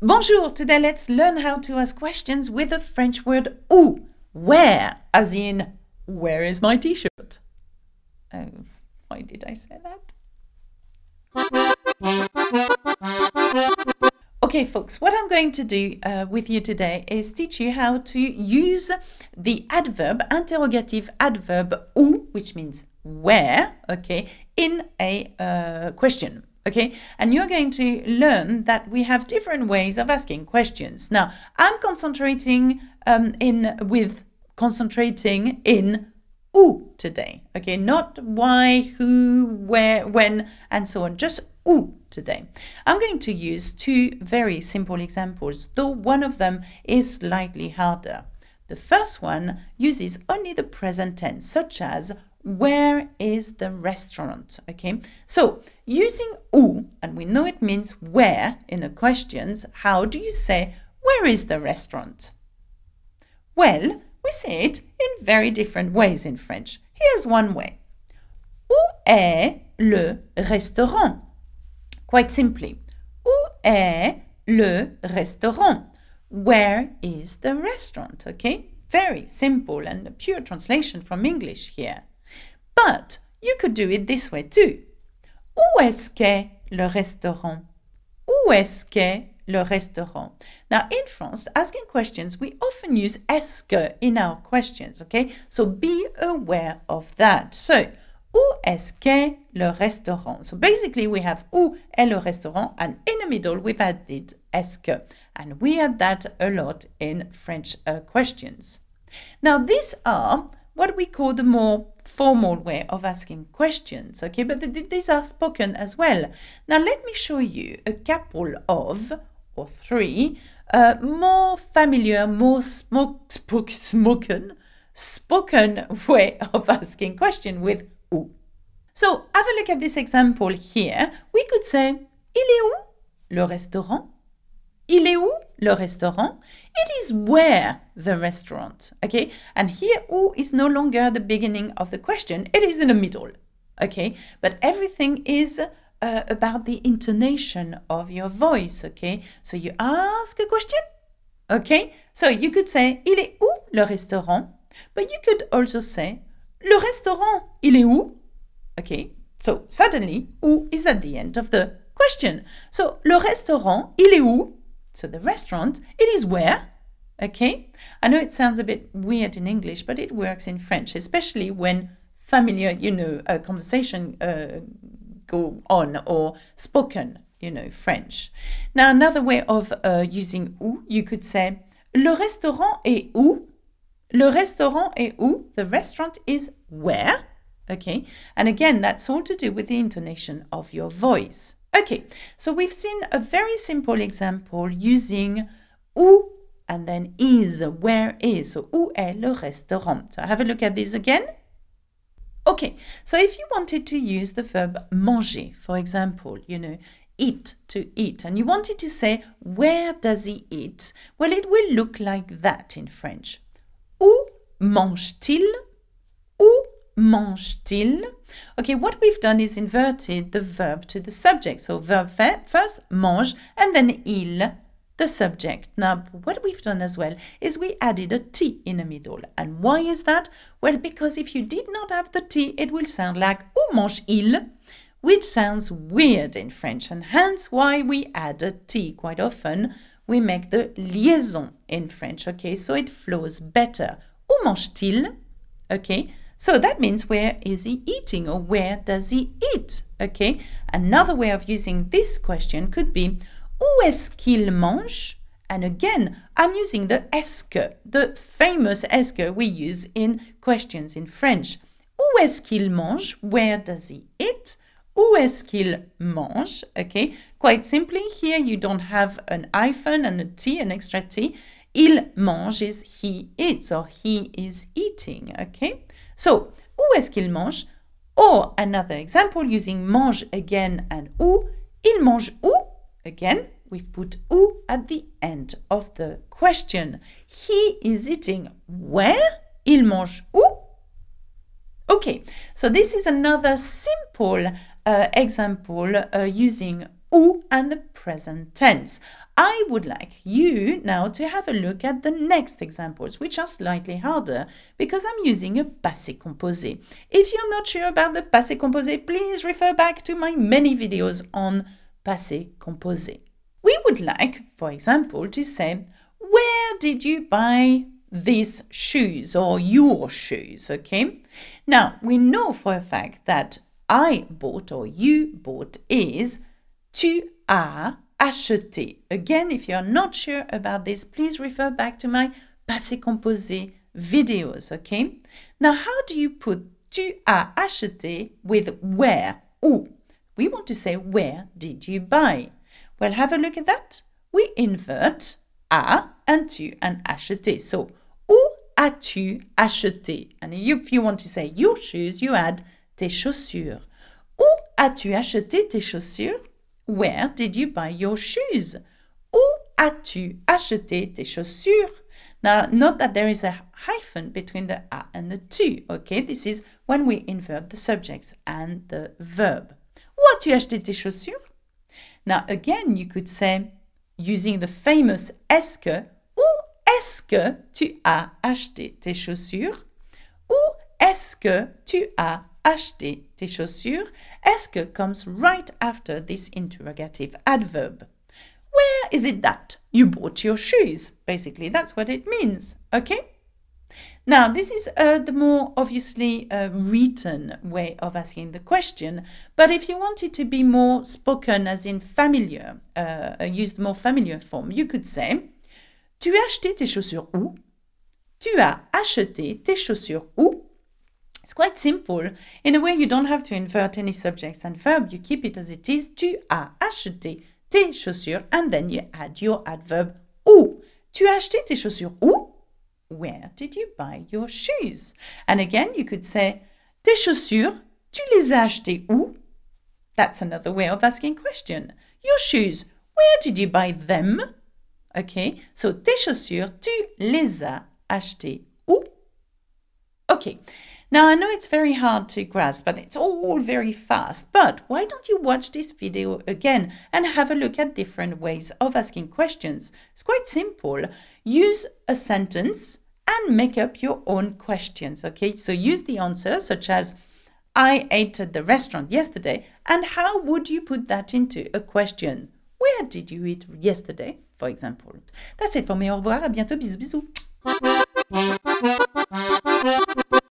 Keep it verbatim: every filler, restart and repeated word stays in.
Bonjour! Today let's learn how to ask questions with the French word où. Where, as in, where is my t-shirt? Oh, why did I say that? Okay, folks, what I'm going to do uh, with you today is teach you how to use the adverb, interrogative adverb où, which means where, okay, in a uh, question. Okay, and you're going to learn that we have different ways of asking questions. Now, I'm concentrating um, in with concentrating in où today. Okay, not why, who, where, when, and so on. Just où today. I'm going to use two very simple examples, though one of them is slightly harder. The first one uses only the present tense, such as where is the restaurant? Okay, so using où, and we know it means where in the questions, how do you say where is the restaurant? Well, we say it in very different ways in French. Here's one way. Où est le restaurant? Quite simply, où est le restaurant? Where is the restaurant? Okay, very simple and a pure translation from English here. But you could do it this way too. Où est-ce qu'est le restaurant? Où est-ce qu'est le restaurant? Now, in France, asking questions, we often use est-ce que in our questions, okay? So be aware of that. So, où est-ce qu'est le restaurant? So basically, we have où est le restaurant, and in the middle, we've added est-ce que. And we add that a lot in French uh, questions. Now, these are what we call the more formal way of asking questions, okay? But th- these are spoken as well. Now, let me show you a couple of, or three, uh, more familiar, more smoke, spoke, spoken, spoken way of asking question with où. So, have a look at this example here. We could say, il est où le restaurant? Il est où le restaurant? It is where the restaurant, okay? And here, où is no longer the beginning of the question. It is in the middle, okay? But everything is uh, about the intonation of your voice, okay? So you ask a question, okay? So you could say, il est où le restaurant? But you could also say, le restaurant, il est où? Okay? So suddenly, où is at the end of the question. So, le restaurant, il est où? So the restaurant, it is where, okay? I know it sounds a bit weird in English, but it works in French, especially when familiar, you know, a conversation uh, go on or spoken, you know, French. Now, another way of uh, using où, you could say, le restaurant est où? Le restaurant est où? The restaurant is where, okay? And again, that's all to do with the intonation of your voice. Okay, so we've seen a very simple example using où and then is, where is. So, où est le restaurant? So, have a look at this again. Okay, so if you wanted to use the verb manger, for example, you know, eat, to eat, and you wanted to say, where does he eat? Well, it will look like that in French. Où mange-t-il? Où mange-t-il? Okay, what we've done is inverted the verb to the subject. So verb first, mange, and then il, the subject. Now, what we've done as well is we added a T in the middle. And why is that? Well, because if you did not have the T, it will sound like où mange-il, which sounds weird in French. And hence why we add a T quite often. We make the liaison in French, okay? So it flows better. Où mange-t-il? Okay? So that means where is he eating or where does he eat? Okay. Another way of using this question could be où est-ce qu'il mange? And again, I'm using the est-ce que, the famous est-ce que we use in questions in French. Où est-ce qu'il mange? Where does he eat? Où est-ce qu'il mange? Okay. Quite simply, here you don't have an hyphen and a T, an extra T. Il mange is he eats or he is eating. Okay. So, où est-ce qu'il mange? Or another example using mange again and où. Il mange où? Again, we've put où at the end of the question. He is eating where? Il mange où? Okay, so this is another simple uh, example uh, using ou and the present tense. I would like you now to have a look at the next examples, which are slightly harder because I'm using a passé composé. If you're not sure about the passé composé, please refer back to my many videos on passé composé. We would like, for example, to say, where did you buy these shoes or your shoes, okay? Now, we know for a fact that I bought or you bought is tu as acheté. Again, if you're not sure about this, please refer back to my passé composé videos, okay? Now, how do you put tu as acheté with where, où? We want to say, where did you buy? Well, have a look at that. We invert a and tu and acheté. So, où as-tu acheté? And if you want to say your shoes, you add tes chaussures. Où as-tu acheté tes chaussures? Where did you buy your shoes? Où as-tu acheté tes chaussures? Now, note that there is a hyphen between the a and the tu, okay? This is when we invert the subjects and the verb. Où as-tu acheté tes chaussures? Now, again, you could say, using the famous est-ce que, où est-ce que tu as acheté tes chaussures? Où est-ce que tu as acheté tes chaussures? Est-ce que comes right after this interrogative adverb. Where is it that you bought your shoes? Basically, that's what it means, okay? Now, this is uh, the more obviously uh, written way of asking the question, but if you want it to be more spoken as in familiar, uh, use the more familiar form, you could say, tu as acheté tes chaussures où? Tu as acheté tes chaussures où? It's quite simple. In a way, you don't have to invert any subjects and verb. You keep it as it is. Tu as acheté tes chaussures, and then you add your adverb où. Tu as acheté tes chaussures où? Where did you buy your shoes? And again, you could say, tes chaussures, tu les as achetées où? That's another way of asking question. Your shoes, where did you buy them? Okay, so tes chaussures, tu les as achetées où? Okay, now I know it's very hard to grasp, but it's all very fast. But why don't you watch this video again and have a look at different ways of asking questions? It's quite simple. Use a sentence and make up your own questions, okay? So use the answer, such as, I ate at the restaurant yesterday, and how would you put that into a question? Where did you eat yesterday, for example? That's it for me. Au revoir, à bientôt, bisous, bisous.